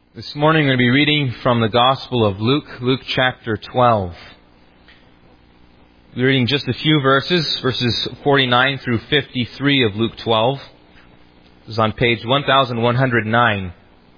This morning I'm going to be reading from the Gospel of Luke, Luke chapter 12. We're reading just a few verses 49 through 53 of Luke 12. This is on page 1109.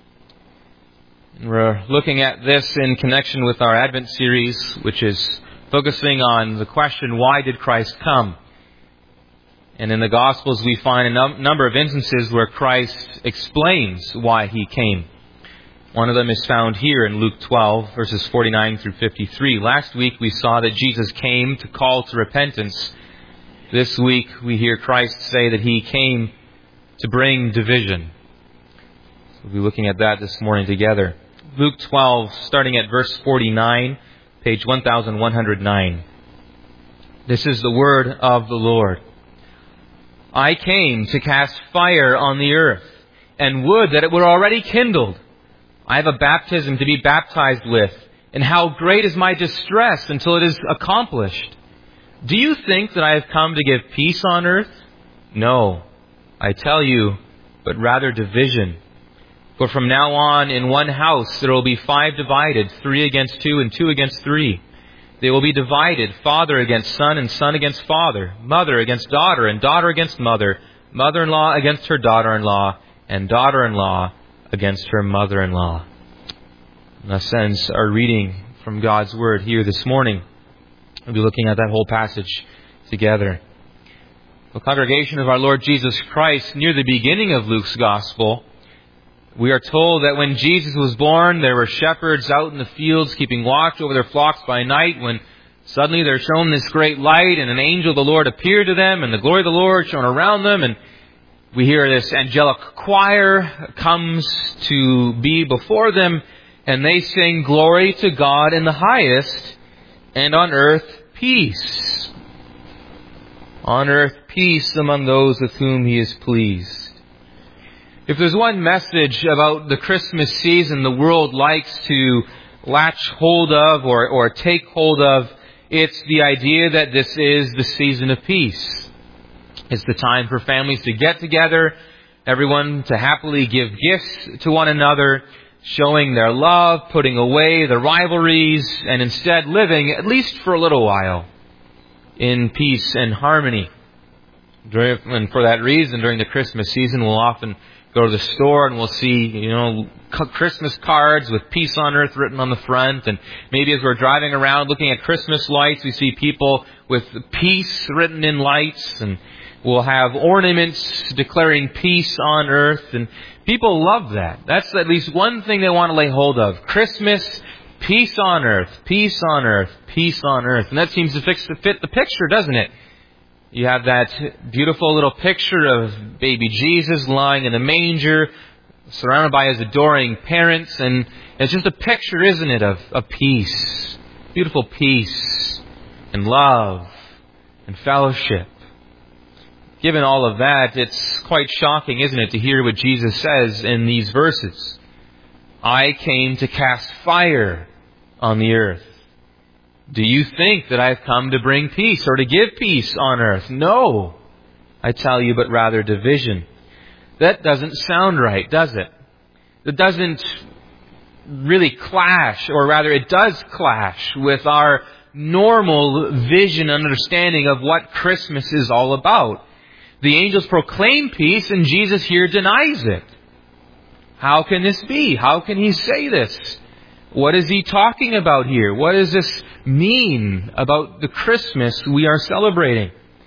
And we're looking at this in connection with our Advent series, which is focusing on the question, why did Christ come? And in the Gospels we find a number of instances where Christ explains why He came. One of them is found here in Luke 12, verses 49 through 53. Last week we saw that Jesus came to call to repentance. This week we hear Christ say that He came to bring division. We'll be looking at that this morning together. Luke 12, starting at verse 49, page 1109. This is the word of the Lord. I came to cast fire on the earth, and would that it were already kindled. I have a baptism to be baptized with, and how great is my distress until it is accomplished. Do you think that I have come to give peace on earth? No, I tell you, but rather division. For from now on in one house there will be 5 divided, 3 against 2 and 2 against 3. They will be divided, father against son and son against father, mother against daughter and daughter against mother, mother-in-law against her daughter-in-law, and daughter-in-law against her mother-in-law. In a sense, our reading from God's Word here this morning, we'll be looking at that whole passage together. The congregation of our Lord Jesus Christ, near the beginning of Luke's Gospel, we are told that when Jesus was born, there were shepherds out in the fields keeping watch over their flocks by night, when suddenly they're shown this great light, and an angel of the Lord appeared to them, and the glory of the Lord shone around them, and we hear this angelic choir comes to be before them, and they sing, "Glory to God in the highest, and on earth peace." On earth peace among those with whom He is pleased. If there's one message about the Christmas season the world likes to latch hold of or take hold of, it's the idea that this is the season of peace. It's the time for families to get together, everyone to happily give gifts to one another, showing their love, putting away the rivalries, and instead living, at least for a little while, in peace and harmony. And for that reason, during the Christmas season, we'll often go to the store and we'll see, Christmas cards with peace on earth written on the front. And maybe as we're driving around looking at Christmas lights, we see people with peace written in lights, and we'll have ornaments declaring peace on earth, and people love that. That's at least one thing they want to lay hold of. Christmas, peace on earth, peace on earth, peace on earth. And that seems to fit the picture, doesn't it? You have that beautiful little picture of baby Jesus lying in a manger, surrounded by His adoring parents, and it's just a picture, isn't it, of peace. Beautiful peace and love and fellowship. Given all of that, it's quite shocking, isn't it, to hear what Jesus says in these verses. I came to cast fire on the earth. Do you think that I have come to bring peace or to give peace on earth? No, I tell you, but rather division. That doesn't sound right, does it? It doesn't really clash, or rather it does clash with our normal vision and understanding of what Christmas is all about. The angels proclaim peace, and Jesus here denies it. How can this be? How can He say this? What is He talking about here? What does this mean about the Christmas we are celebrating?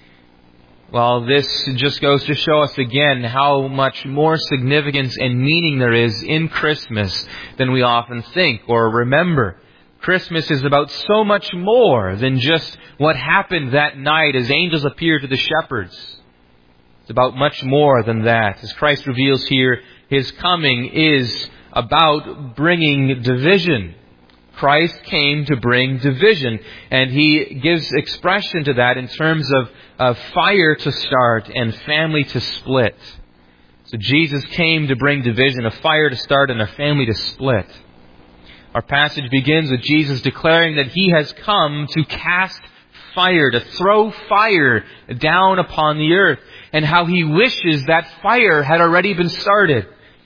Well, this just goes to show us again how much more significance and meaning there is in Christmas than we often think or remember. Christmas is about so much more than just what happened that night as angels appeared to the shepherds. It's about much more than that. As Christ reveals here, His coming is about bringing division. Christ came to bring division, and He gives expression to that in terms of fire to start and family to split. So Jesus came to bring division, a fire to start and a family to split. Our passage begins with Jesus declaring that He has come to cast fire, to throw fire down upon the earth, and how He wishes that fire had already been started.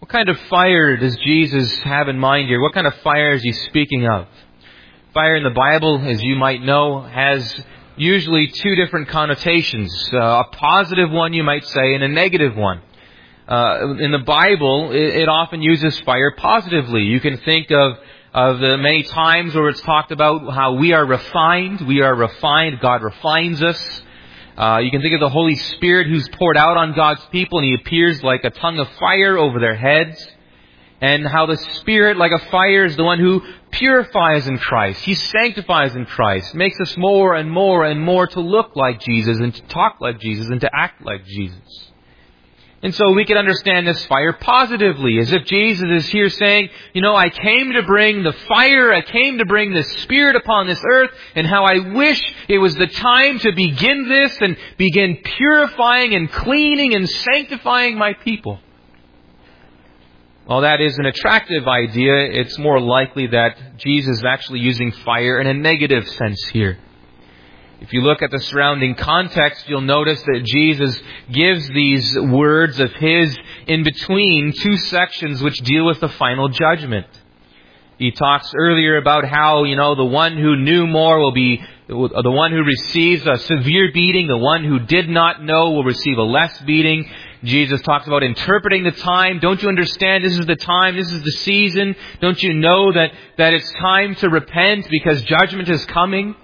What kind of fire does Jesus have in mind here? What kind of fire is he speaking of? Fire in the Bible, as you might know, has usually two different connotations. A positive one, you might say, and a negative one. In the Bible, it often uses fire positively. You can think of the many times where it's talked about how we are refined. We are refined. God refines us. You can think of the Holy Spirit who's poured out on God's people, and He appears like a tongue of fire over their heads. And how the Spirit, like a fire, is the one who purifies in Christ. He sanctifies in Christ. Makes us more and more and more to look like Jesus and to talk like Jesus and to act like Jesus. And so we can understand this fire positively, as if Jesus is here saying, I came to bring the fire, I came to bring the Spirit upon this earth, and how I wish it was the time to begin this and begin purifying and cleaning and sanctifying my people. While that is an attractive idea, it's more likely that Jesus is actually using fire in a negative sense here. If you look at the surrounding context, you'll notice that Jesus gives these words of His in between two sections which deal with the final judgment. He talks earlier about how, the one who knew more will be the one who receives a severe beating. The one who did not know will receive a less beating. Jesus talks about interpreting the time. Don't you understand? This is the time. This is the season. Don't you know that it's time to repent because judgment is coming?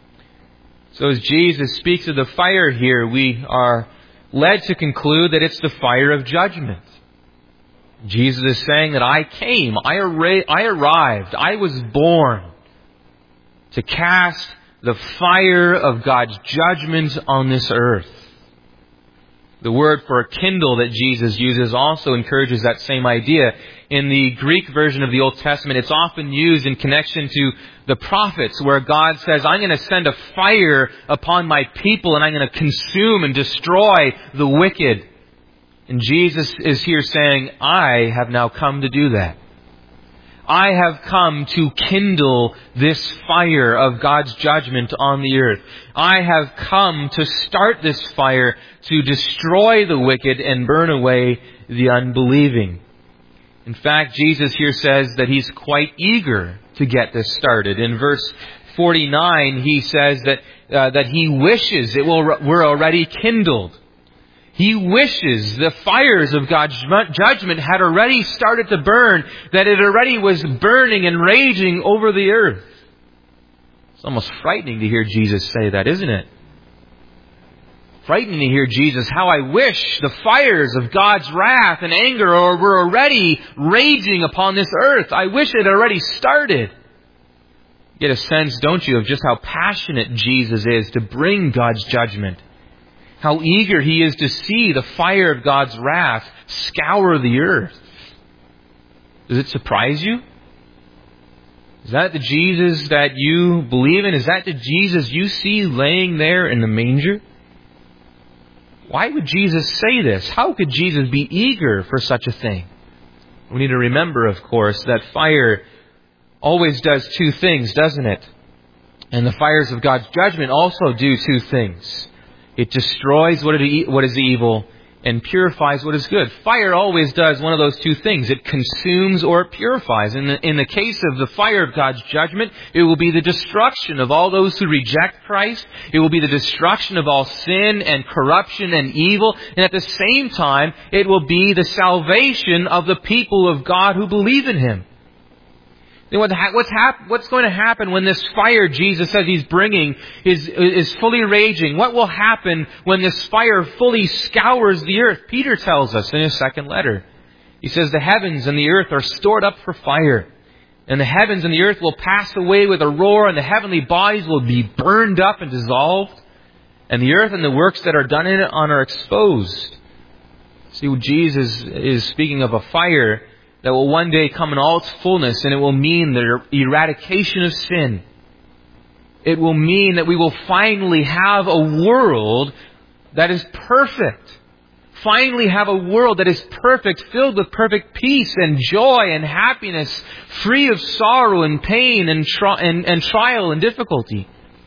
So as Jesus speaks of the fire here, we are led to conclude that it's the fire of judgment. Jesus is saying that I came, I arrived, I was born to cast the fire of God's judgment on this earth. The word for kindle that Jesus uses also encourages that same idea. In the Greek version of the Old Testament, it's often used in connection to the prophets, where God says, I'm going to send a fire upon my people and I'm going to consume and destroy the wicked. And Jesus is here saying, I have now come to do that. I have come to kindle this fire of God's judgment on the earth. I have come to start this fire to destroy the wicked and burn away the unbelieving. In fact, Jesus here says that He's quite eager to get this started. In verse 49, He says that He wishes were already kindled. He wishes the fires of God's judgment had already started to burn, that it already was burning and raging over the earth. It's almost frightening to hear Jesus say that, isn't it? Frightening to hear Jesus, how I wish the fires of God's wrath and anger were already raging upon this earth. I wish it had already started. You get a sense, don't you, of just how passionate Jesus is to bring God's judgment. How eager He is to see the fire of God's wrath scour the earth. Does it surprise you? Is that the Jesus that you believe in? Is that the Jesus you see laying there in the manger? Why would Jesus say this? How could Jesus be eager for such a thing? We need to remember, of course, that fire always does two things, doesn't it? And the fires of God's judgment also do two things. It destroys what is evil and purifies what is good. Fire always does one of those two things. It consumes or it purifies. In the case of the fire of God's judgment, it will be the destruction of all those who reject Christ. It will be the destruction of all sin and corruption and evil. And at the same time, it will be the salvation of the people of God who believe in Him. What's going to happen when this fire Jesus says He's bringing is fully raging? What will happen when this fire fully scours the earth? Peter tells us in his second letter. He says the heavens and the earth are stored up for fire. And the heavens and the earth will pass away with a roar, and the heavenly bodies will be burned up and dissolved. And the earth and the works that are done in it are exposed. See, Jesus is speaking of a fire that will one day come in all its fullness, and it will mean the eradication of sin. It will mean that we will finally have a world that is perfect. Finally have a world that is perfect, filled with perfect peace and joy and happiness, free of sorrow and pain and trial and difficulty.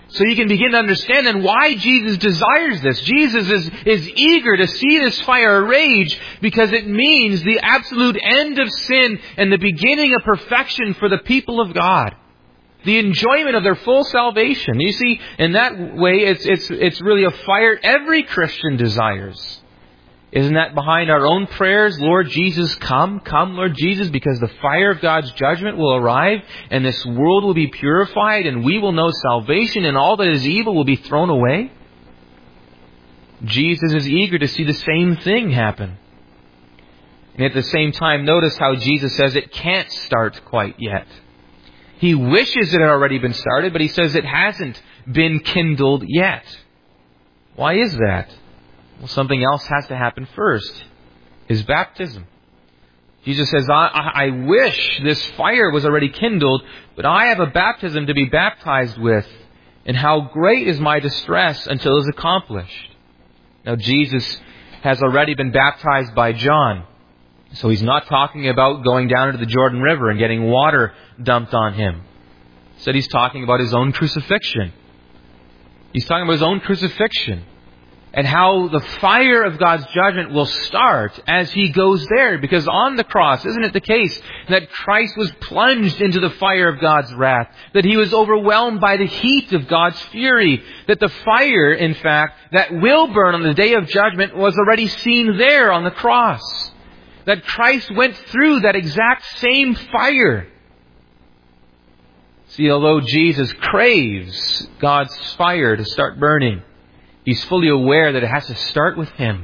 So you can begin to understand then why Jesus desires this. Jesus is eager to see this fire rage because it means the absolute end of sin and the beginning of perfection for the people of God. The enjoyment of their full salvation. You see, in that way, it's really a fire every Christian desires. Isn't that behind our own prayers? Lord Jesus, come, Lord Jesus, because the fire of God's judgment will arrive and this world will be purified and we will know salvation and all that is evil will be thrown away. Jesus is eager to see the same thing happen. And at the same time, notice how Jesus says it can't start quite yet. He wishes it had already been started, but He says it hasn't been kindled yet. Why is that? Well, something else has to happen first. His baptism. Jesus says, I wish this fire was already kindled, but I have a baptism to be baptized with, and how great is my distress until it is accomplished. Now, Jesus has already been baptized by John. So He's not talking about going down into the Jordan River and getting water dumped on Him. Instead, He's talking about His own crucifixion. He's talking about His own crucifixion. And how the fire of God's judgment will start as He goes there. Because on the cross, isn't it the case that Christ was plunged into the fire of God's wrath? That He was overwhelmed by the heat of God's fury? That the fire, in fact, that will burn on the day of judgment was already seen there on the cross. That Christ went through that exact same fire. See, although Jesus craves God's fire to start burning, He's fully aware that it has to start with Him.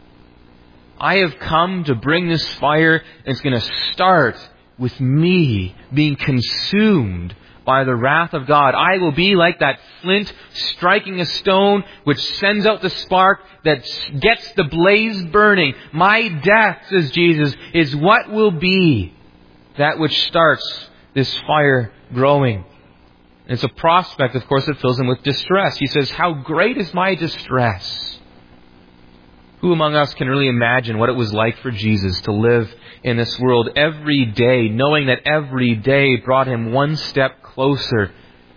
I have come to bring this fire, and it's going to start with me being consumed by the wrath of God. I will be like that flint striking a stone, which sends out the spark that gets the blaze burning. My death, says Jesus, is what will be that which starts this fire growing. It's a prospect, of course, that fills him with distress. He says, how great is my distress? Who among us can really imagine what it was like for Jesus to live in this world every day, knowing that every day brought Him one step closer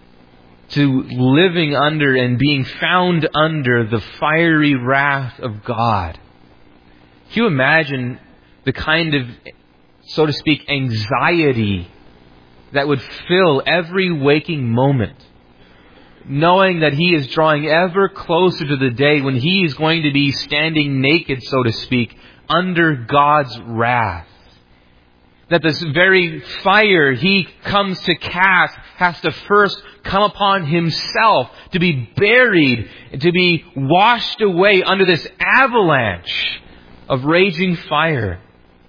to living under and being found under the fiery wrath of God? Can you imagine the kind of, so to speak, anxiety that would fill every waking moment, knowing that He is drawing ever closer to the day when He is going to be standing naked, so to speak, under God's wrath? That this very fire He comes to cast has to first come upon Himself, to be buried, to be washed away under this avalanche of raging fire.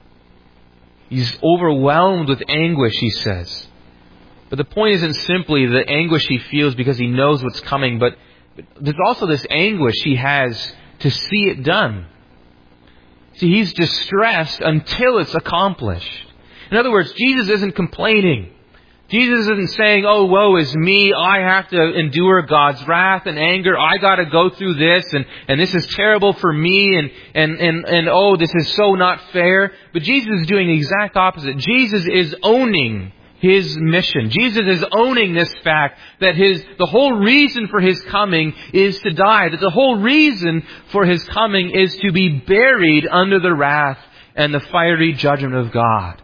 He's overwhelmed with anguish, He says. But the point isn't simply the anguish He feels because He knows what's coming, but there's also this anguish He has to see it done. See, He's distressed until it's accomplished. In other words, Jesus isn't complaining. Jesus isn't saying, oh, woe is me, I have to endure God's wrath and anger, I got to go through this, and this is terrible for me, and oh, this is so not fair. But Jesus is doing the exact opposite. Jesus is owning His mission. Jesus is owning this fact that the whole reason for His coming is to die, that the whole reason for His coming is to be buried under the wrath and the fiery judgment of God.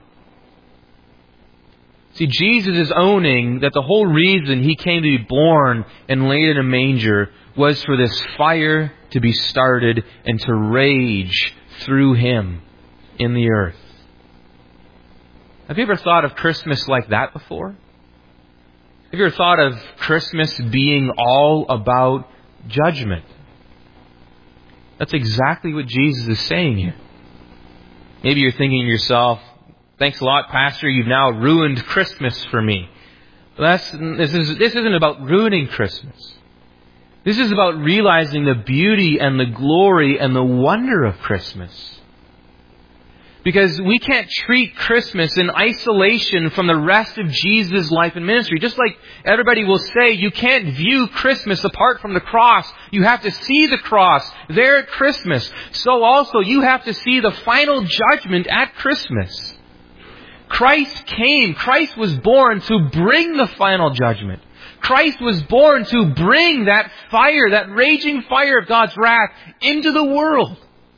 See, Jesus is owning that the whole reason He came to be born and laid in a manger was for this fire to be started and to rage through Him in the earth. Have you ever thought of Christmas like that before? Have you ever thought of Christmas being all about judgment? That's exactly what Jesus is saying here. Maybe you're thinking to yourself, thanks a lot, Pastor, you've now ruined Christmas for me. This isn't about ruining Christmas. This is about realizing the beauty and the glory and the wonder of Christmas. Because we can't treat Christmas in isolation from the rest of Jesus' life and ministry. Just like everybody will say, you can't view Christmas apart from the cross. You have to see the cross there at Christmas. So also you have to see the final judgment at Christmas. Christ came. Christ was born to bring the final judgment. Christ was born to bring that fire, that raging fire of God's wrath into the world.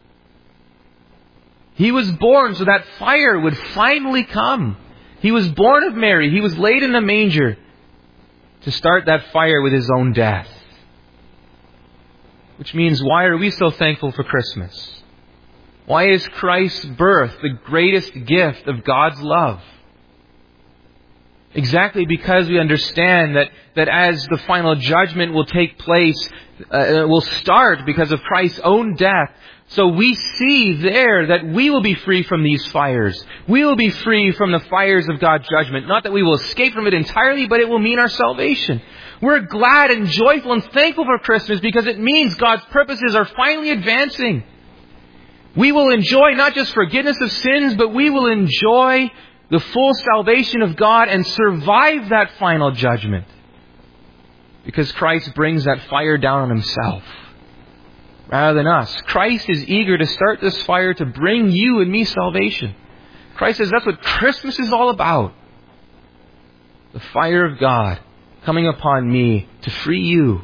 He was born so that fire would finally come. He was born of Mary. He was laid in a manger to start that fire with His own death. Which means, why are we so thankful for Christmas? Why is Christ's birth the greatest gift of God's love? Exactly because we understand that as the final judgment will take place, will start because of Christ's own death. So we see there that we will be free from these fires. We will be free from the fires of God's judgment. Not that we will escape from it entirely, but it will mean our salvation. We're glad and joyful and thankful for Christmas because it means God's purposes are finally advancing. We will enjoy not just forgiveness of sins, but we will enjoy the full salvation of God and survive that final judgment. Because Christ brings that fire down on Himself rather than us. Christ is eager to start this fire to bring you and me salvation. Christ says that's what Christmas is all about. The fire of God coming upon me to free you,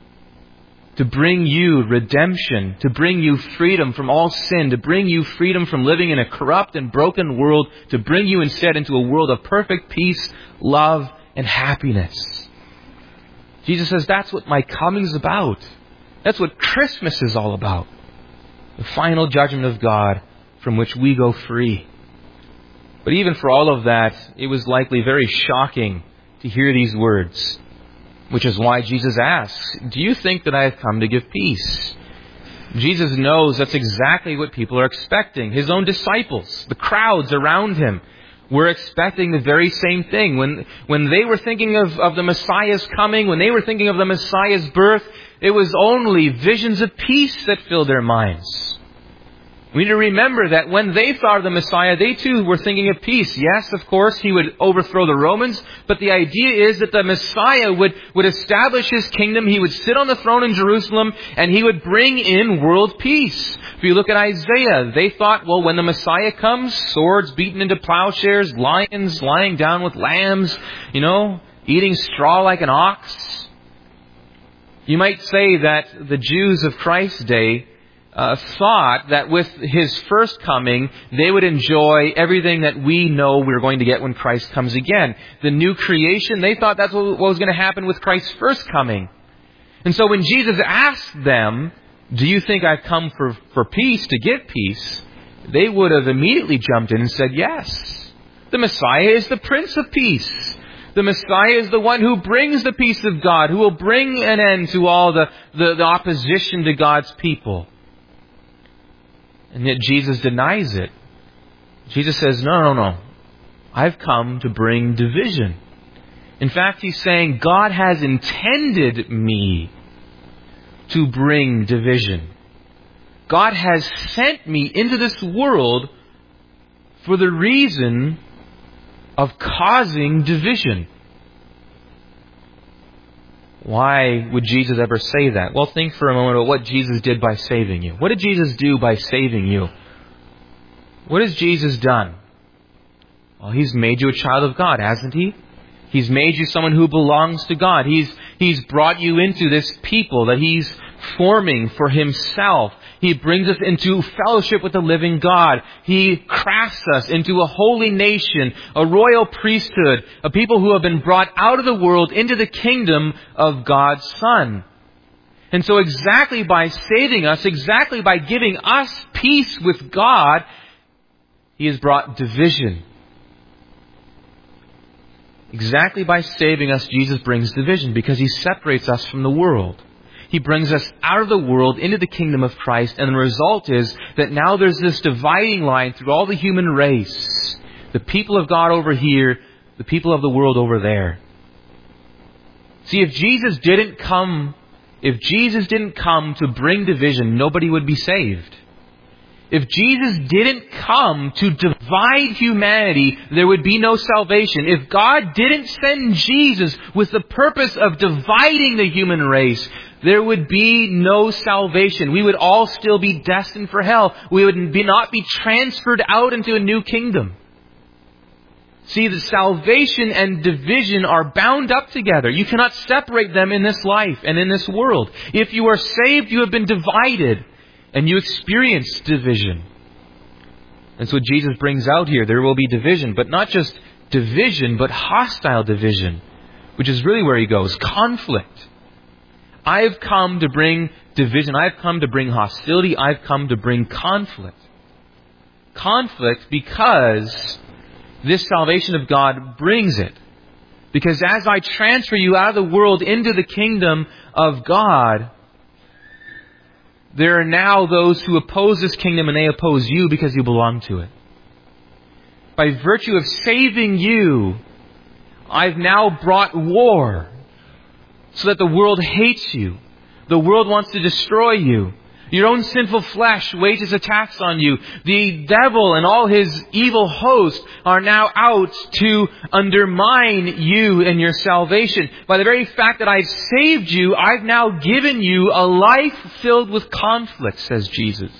to bring you redemption, to bring you freedom from all sin, to bring you freedom from living in a corrupt and broken world, to bring you instead into a world of perfect peace, love, and happiness. Jesus says that's what my coming is about. That's what Christmas is all about. The final judgment of God from which we go free. But even for all of that, it was likely very shocking to hear these words. Which is why Jesus asks, do you think that I have come to give peace? Jesus knows that's exactly what people are expecting. His own disciples, the crowds around Him, were expecting the very same thing. When they were thinking of the Messiah's coming, when they were thinking of the Messiah's birth, it was only visions of peace that filled their minds. We need to remember that when they thought of the Messiah, they too were thinking of peace. Yes, of course, He would overthrow the Romans, but the idea is that the Messiah would establish His kingdom, He would sit on the throne in Jerusalem, and He would bring in world peace. If you look at Isaiah, they thought, well, when the Messiah comes, swords beaten into plowshares, lions lying down with lambs, eating straw like an ox. You might say that the Jews of Christ's day thought that with His first coming, they would enjoy everything that we know we're going to get when Christ comes again. The new creation, they thought that's what was going to happen with Christ's first coming. And so when Jesus asked them, do you think I've come for peace, to give peace? They would have immediately jumped in and said, yes. The Messiah is the Prince of Peace. The Messiah is the one who brings the peace of God, who will bring an end to all the opposition to God's people. And yet Jesus denies it. Jesus says, no. I've come to bring division. In fact, He's saying, God has intended me to bring division. God has sent me into this world for the reason of causing division. Why would Jesus ever say that? Well, think for a moment about what Jesus did by saving you. What did Jesus do by saving you? What has Jesus done? Well, He's made you a child of God, hasn't He? He's made you someone who belongs to God. He's brought you into this people that He's forming for Himself. He brings us into fellowship with the living God. He crafts us into a holy nation, a royal priesthood, a people who have been brought out of the world into the kingdom of God's Son. And so exactly by saving us, exactly by giving us peace with God, He has brought division. Exactly by saving us, Jesus brings division because He separates us from the world. He brings us out of the world into the kingdom of Christ, and the result is that now there's this dividing line through all the human race. The people of God over here, the people of the world over there. See, if Jesus didn't come to bring division, nobody would be saved. If Jesus didn't come to divide humanity, there would be no salvation. If God didn't send Jesus with the purpose of dividing the human race, there would be no salvation. We would all still be destined for hell. We would not be transferred out into a new kingdom. See, the salvation and division are bound up together. You cannot separate them in this life and in this world. If you are saved, you have been divided, and you experience division. That's what Jesus brings out here. There will be division, but not just division, but hostile division, which is really where he goes. Conflict. I have come to bring division. I have come to bring hostility. I have come to bring conflict. Conflict because this salvation of God brings it. Because as I transfer you out of the world into the kingdom of God, there are now those who oppose this kingdom, and they oppose you because you belong to it. By virtue of saving you, I've now brought war so that the world hates you. The world wants to destroy you. Your own sinful flesh wages attacks on you. The devil and all his evil hosts are now out to undermine you and your salvation. By the very fact that I've saved you, I've now given you a life filled with conflict, says Jesus.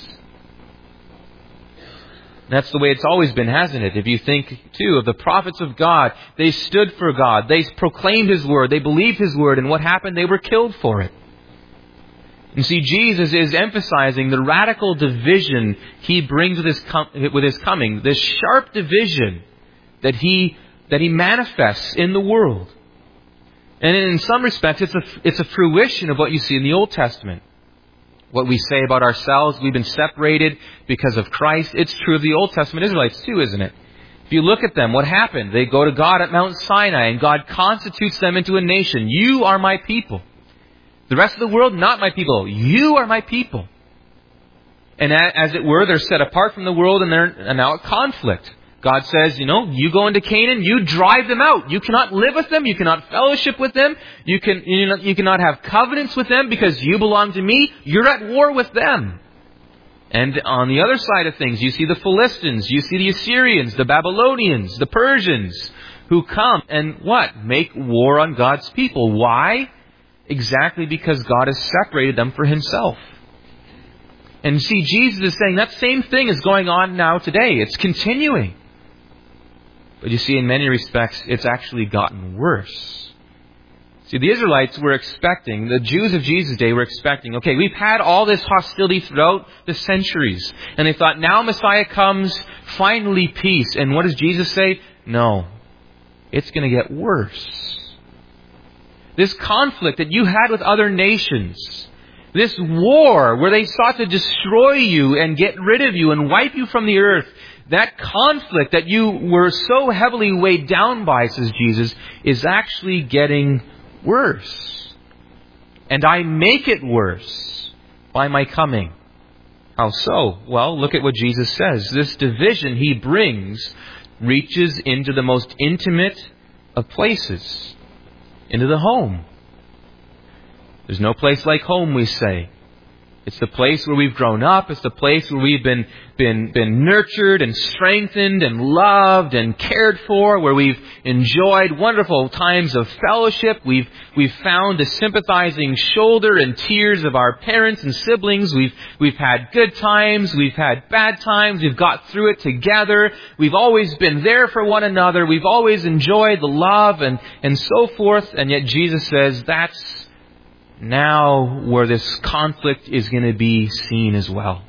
That's the way it's always been, hasn't it? If you think, too, of the prophets of God, they stood for God. They proclaimed His Word. They believed His Word. And what happened? They were killed for it. You see, Jesus is emphasizing the radical division He brings with His coming. This sharp division that He manifests in the world. And in some respects, it's a fruition of what you see in the Old Testament. What we say about ourselves, we've been separated because of Christ. It's true of the Old Testament Israelites too, isn't it? If you look at them, what happened? They go to God at Mount Sinai, and God constitutes them into a nation. You are my people. The rest of the world, not my people. You are my people. And as it were, they're set apart from the world, and they're now at conflict. God says, you go into Canaan, you drive them out. You cannot live with them. You cannot fellowship with them. You cannot have covenants with them because you belong to me. You're at war with them. And on the other side of things, you see the Philistines, you see the Assyrians, the Babylonians, the Persians, who come and what? Make war on God's people. Why? Exactly because God has separated them for Himself. And see, Jesus is saying that same thing is going on now today. It's continuing. But you see, in many respects, it's actually gotten worse. See, the Israelites were expecting, the Jews of Jesus' day were expecting, okay, we've had all this hostility throughout the centuries. And they thought, now Messiah comes, finally peace. And what does Jesus say? No, it's going to get worse. This conflict that you had with other nations, this war where they sought to destroy you and get rid of you and wipe you from the earth, that conflict that you were so heavily weighed down by, says Jesus, is actually getting worse. And I make it worse by my coming. How so? Well, look at what Jesus says. This division He brings reaches into the most intimate of places, into the home. There's no place like home, we say. It's the place where we've grown up. It's the place where we've been nurtured and strengthened and loved and cared for, where we've enjoyed wonderful times of fellowship. We've found a sympathizing shoulder and tears of our parents and siblings. We've had good times. We've had bad times. We've got through it together. We've always been there for one another. We've always enjoyed the love and so forth. And yet Jesus says that's now where this conflict is going to be seen as well.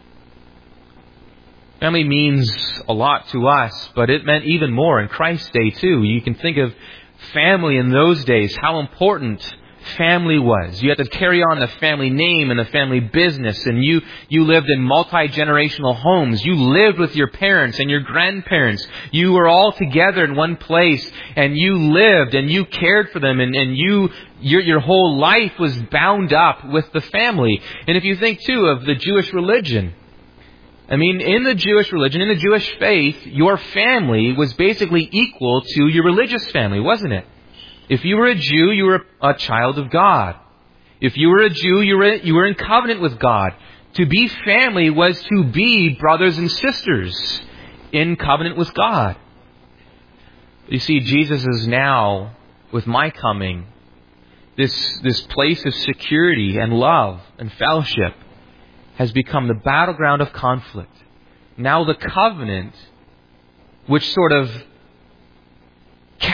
Family means a lot to us, but it meant even more in Christ's day too. You can think of family in those days, how important family was. You had to carry on the family name and the family business, and you lived in multi-generational homes. You lived with your parents and your grandparents. You were all together in one place, and you lived and you cared for them, and your whole life was bound up with the family. And if you think too of the Jewish religion, I mean, in the Jewish religion, in the Jewish faith, your family was basically equal to your religious family, wasn't it? If you were a Jew, you were a child of God. If you were a Jew, you were in covenant with God. To be family was to be brothers and sisters in covenant with God. You see, Jesus is now, with my coming, this place of security and love and fellowship has become the battleground of conflict. Now the covenant, which sort of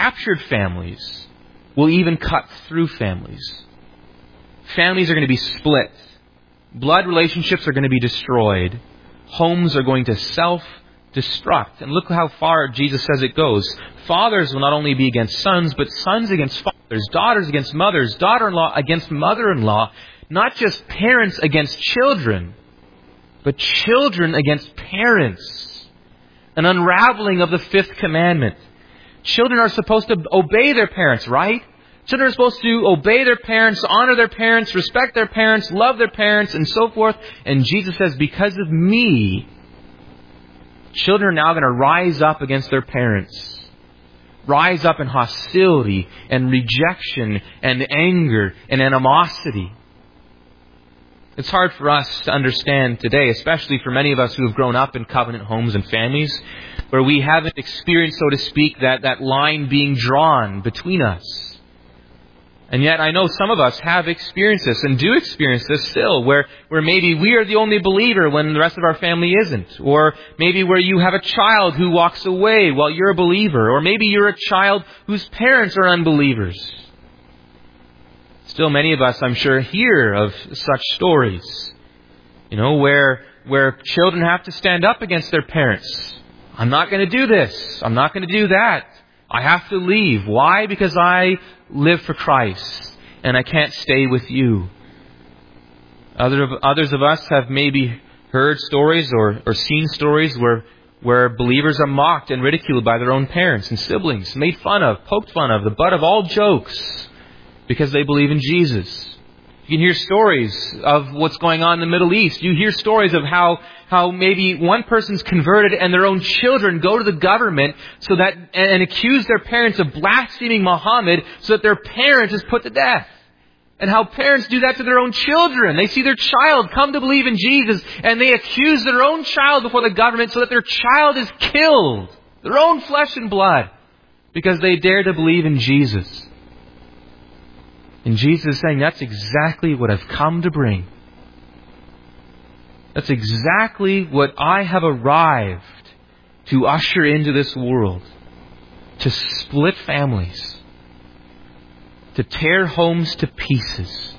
captured families will even cut through families. Families are going to be split. Blood relationships are going to be destroyed. Homes are going to self-destruct. And look how far Jesus says it goes. Fathers will not only be against sons, but sons against fathers, daughters against mothers, daughter-in-law against mother-in-law. Not just parents against children, but children against parents. An unraveling of the fifth commandment. Children are supposed to obey their parents, right? Children are supposed to obey their parents, honor their parents, respect their parents, love their parents, and so forth. And Jesus says, because of me, children are now going to rise up against their parents. Rise up in hostility and rejection and anger and animosity. It's hard for us to understand today, especially for many of us who have grown up in covenant homes and families, where we haven't experienced, so to speak, that line being drawn between us. And yet I know some of us have experienced this and do experience this still, where maybe we are the only believer when the rest of our family isn't. Or maybe where you have a child who walks away while you're a believer. Or maybe you're a child whose parents are unbelievers. Still, many of us, I'm sure, hear of such stories. Where children have to stand up against their parents. I'm not going to do this. I'm not going to do that. I have to leave. Why? Because I live for Christ and I can't stay with you. Others of us have maybe heard stories or seen stories where believers are mocked and ridiculed by their own parents and siblings, made fun of, poked fun of, the butt of all jokes because they believe in Jesus. You can hear stories of what's going on in the Middle East. You hear stories of how maybe one person's converted and their own children go to the government and accuse their parents of blaspheming Muhammad so that their parent is put to death. And how parents do that to their own children. They see their child come to believe in Jesus and they accuse their own child before the government so that their child is killed. Their own flesh and blood. Because they dare to believe in Jesus. And Jesus is saying, that's exactly what I've come to bring. That's exactly what I have arrived to usher into this world. To split families. To tear homes to pieces.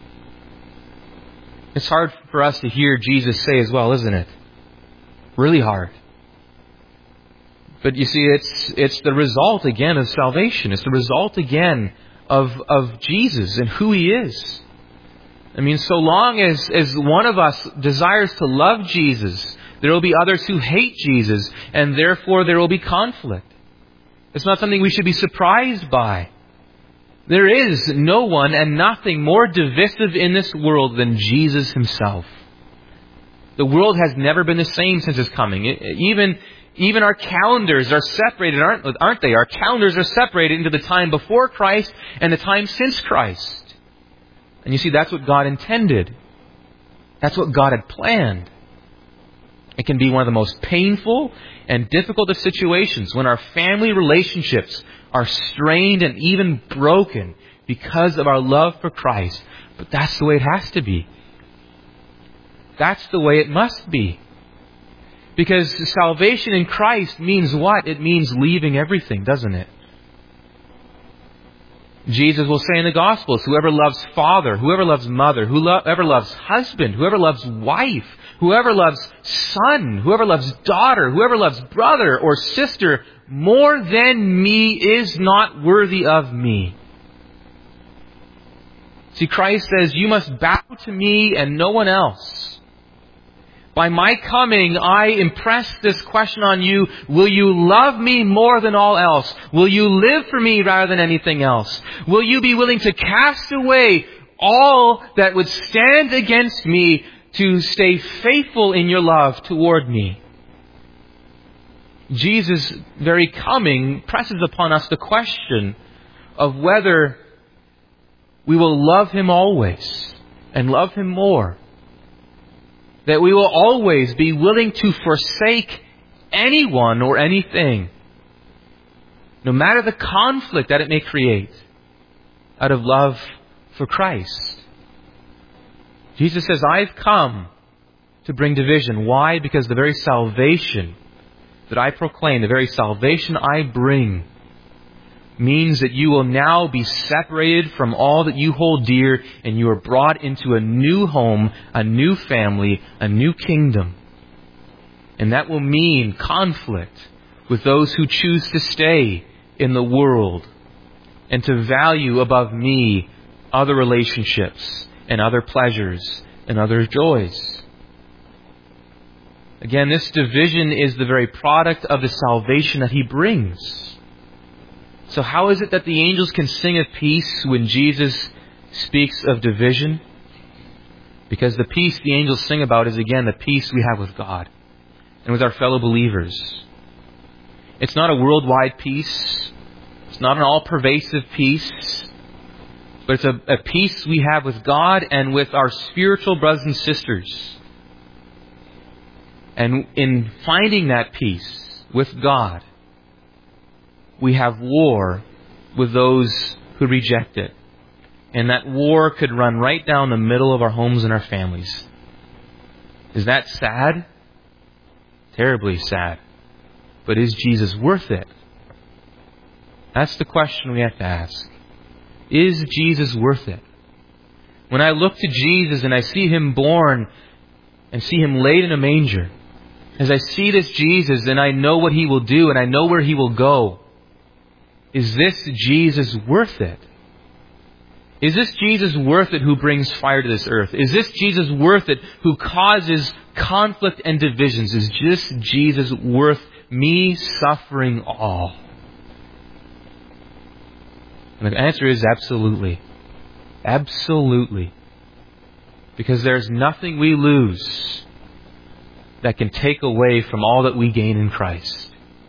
It's hard for us to hear Jesus say as well, isn't it? Really hard. But you see, it's the result again of salvation. It's the result again of Jesus and who He is. I mean, so long as one of us desires to love Jesus, there will be others who hate Jesus, and therefore there will be conflict. It's not something we should be surprised by. There is no one and nothing more divisive in this world than Jesus Himself. The world has never been the same since His coming. Even our calendars are separated, aren't they? Our calendars are separated into the time before Christ and the time since Christ. And you see, that's what God intended. That's what God had planned. It can be one of the most painful and difficult of situations when our family relationships are strained and even broken because of our love for Christ. But that's the way it has to be. That's the way it must be. Because salvation in Christ means what? It means leaving everything, doesn't it? Jesus will say in the Gospels, whoever loves father, whoever loves mother, whoever loves husband, whoever loves wife, whoever loves son, whoever loves daughter, whoever loves brother or sister, more than me is not worthy of me. See, Christ says, you must bow to me and no one else. By my coming, I impress this question on you. Will you love me more than all else? Will you live for me rather than anything else? Will you be willing to cast away all that would stand against me to stay faithful in your love toward me? Jesus' very coming presses upon us the question of whether we will love Him always and love Him more. That we will always be willing to forsake anyone or anything, no matter the conflict that it may create, out of love for Christ. Jesus says, I've come to bring division. Why? Because the very salvation that I proclaim, the very salvation I bring, means that you will now be separated from all that you hold dear, and you are brought into a new home, a new family, a new kingdom. And that will mean conflict with those who choose to stay in the world and to value above me other relationships and other pleasures and other joys. Again, this division is the very product of the salvation that He brings. So how is it that the angels can sing of peace when Jesus speaks of division? Because the peace the angels sing about is, again, the peace we have with God and with our fellow believers. It's not a worldwide peace. It's not an all-pervasive peace. But it's a peace we have with God and with our spiritual brothers and sisters. And in finding that peace with God, we have war with those who reject it. And that war could run right down the middle of our homes and our families. Is that sad? Terribly sad. But is Jesus worth it? That's the question we have to ask. Is Jesus worth it? When I look to Jesus and I see Him born and see Him laid in a manger, as I see this Jesus and I know what He will do and I know where He will go, is this Jesus worth it? Is this Jesus worth it who brings fire to this earth? Is this Jesus worth it who causes conflict and divisions? Is this Jesus worth me suffering all? And the answer is absolutely. Absolutely. Because there's nothing we lose that can take away from all that we gain in Christ.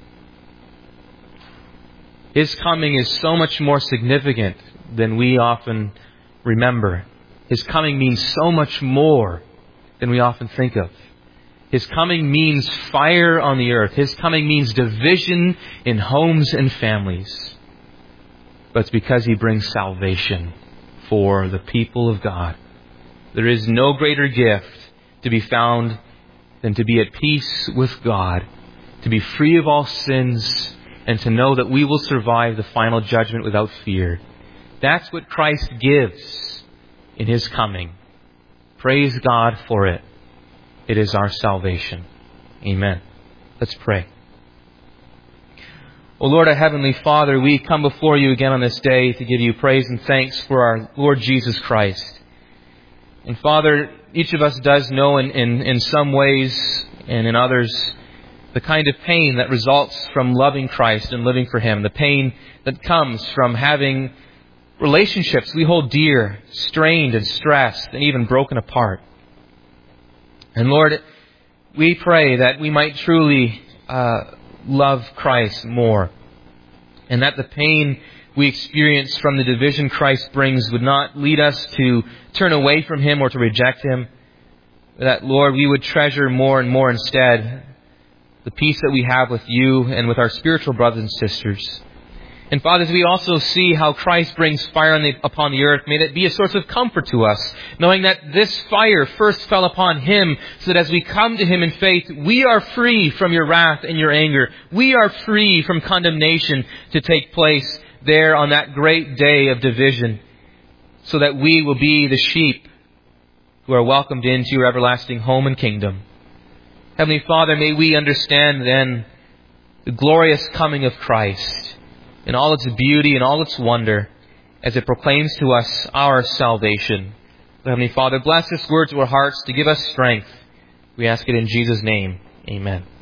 His coming is so much more significant than we often remember. His coming means so much more than we often think of. His coming means fire on the earth. His coming means division in homes and families. But it's because He brings salvation for the people of God. There is no greater gift to be found than to be at peace with God, to be free of all sins, and to know that we will survive the final judgment without fear. That's what Christ gives in His coming. Praise God for it. It is our salvation. Amen. Let's pray. O Lord, our Heavenly Father, we come before You again on this day to give You praise and thanks for our Lord Jesus Christ. And Father, each of us does know in some ways and in others the kind of pain that results from loving Christ and living for Him. The pain that comes from having relationships we hold dear, strained and stressed and even broken apart. And Lord, we pray that we might truly love Christ more, and that the pain we experience from the division Christ brings would not lead us to turn away from Him or to reject Him. That, Lord, we would treasure more and more instead the peace that we have with You and with our spiritual brothers and sisters. And Father, as we also see how Christ brings fire upon the earth, may that be a source of comfort to us, knowing that this fire first fell upon Him, so that as we come to Him in faith, we are free from Your wrath and Your anger. We are free from condemnation to take place there on that great day of division, so that we will be the sheep who are welcomed into Your everlasting home and kingdom. Heavenly Father, may we understand then the glorious coming of Christ in all its beauty and all its wonder as it proclaims to us our salvation. Heavenly Father, bless this word to our hearts to give us strength. We ask it in Jesus' name. Amen.